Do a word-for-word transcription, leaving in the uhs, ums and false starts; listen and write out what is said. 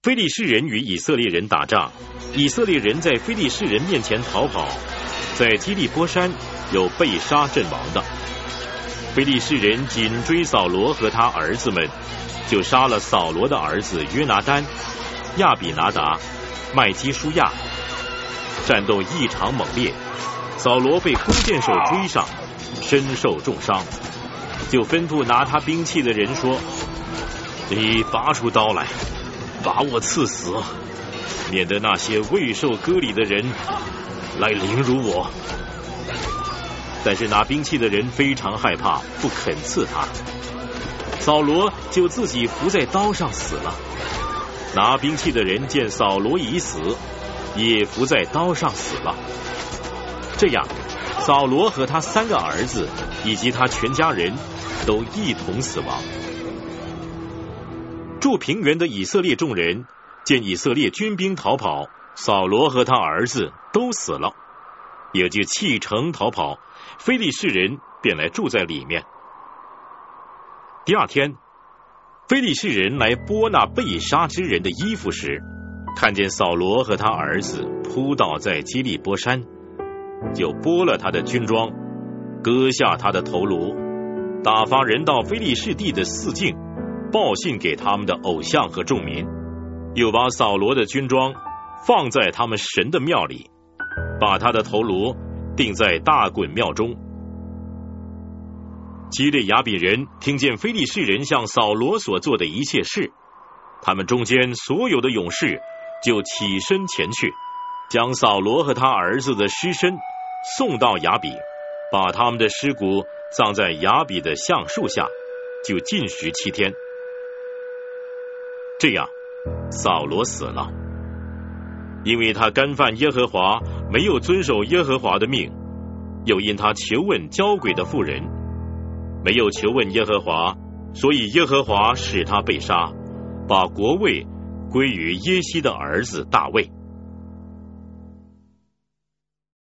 非利士人与以色列人打仗，以色列人在非利士人面前逃跑，在基利波山有被杀阵亡的。非利士人紧追扫罗和他儿子们，就杀了扫罗的儿子约拿单、亚比拿达、麦基舒亚。战斗异常猛烈，扫罗被弓箭手追上，身受重伤，就吩咐拿他兵器的人说：你拔出刀来，把我刺死，免得那些未受割礼的人来凌辱我。但是拿兵器的人非常害怕，不肯刺他。扫罗就自己伏在刀上死了。拿兵器的人见扫罗已死，也伏在刀上死了。这样，扫罗和他三个儿子以及他全家人都一同死亡。住平原的以色列众人见以色列军兵逃跑，扫罗和他儿子都死了，也就弃城逃跑，非利士人便来住在里面。第二天，非利士人来剥那被杀之人的衣服时，看见扫罗和他儿子扑倒在基利波山，就剥了他的军装，割下他的头颅，打发人到非利士地的四境，报信给他们的偶像和众民，又把扫罗的军装放在他们神的庙里，把他的头颅钉在大衮庙中。基列雅比人听见非利士人向扫罗所做的一切事，他们中间所有的勇士就起身前去，将扫罗和他儿子的尸身送到雅比，把他们的尸骨葬在雅比的橡树下，就禁食七天。这样，扫罗死了，因为他干犯耶和华，没有遵守耶和华的命，又因他求问交鬼的妇人，没有求问耶和华，所以耶和华使他被杀，把国位归于耶西的儿子大卫。